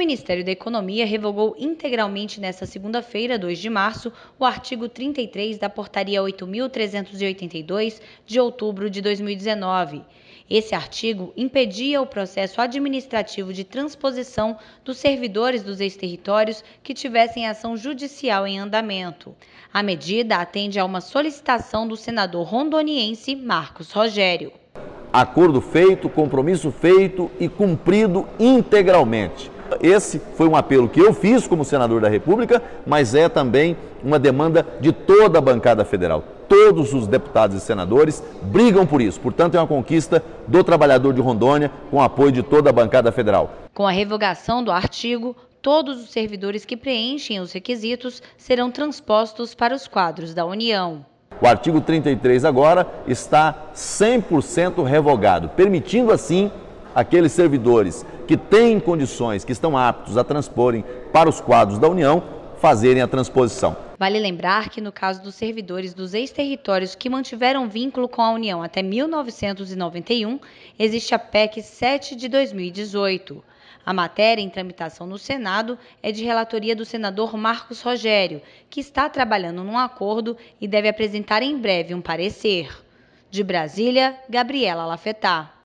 Ministério da Economia revogou integralmente nesta segunda-feira, 2 de março, o artigo 33 da Portaria 8.382, de outubro de 2019. Esse artigo impedia o processo administrativo de transposição dos servidores dos ex-territórios que tivessem ação judicial em andamento. A medida atende a uma solicitação do senador rondoniense Marcos Rogério. Acordo feito, compromisso feito e cumprido integralmente. Esse foi um apelo que eu fiz como senador da República, mas é também uma demanda de toda a bancada federal. Todos os deputados e senadores brigam por isso. Portanto, é uma conquista do trabalhador de Rondônia com o apoio de toda a bancada federal. Com a revogação do artigo, todos os servidores que preenchem os requisitos serão transpostos para os quadros da União. O artigo 33 agora está 100% revogado, permitindo assim aqueles servidores que têm condições, que estão aptos a transporem para os quadros da União, fazerem a transposição. Vale lembrar que no caso dos servidores dos ex-territórios que mantiveram vínculo com a União até 1991, existe a PEC 7 de 2018. A matéria em tramitação no Senado é de relatoria do senador Marcos Rogério, que está trabalhando num acordo e deve apresentar em breve um parecer. De Brasília, Gabriela Lafetá.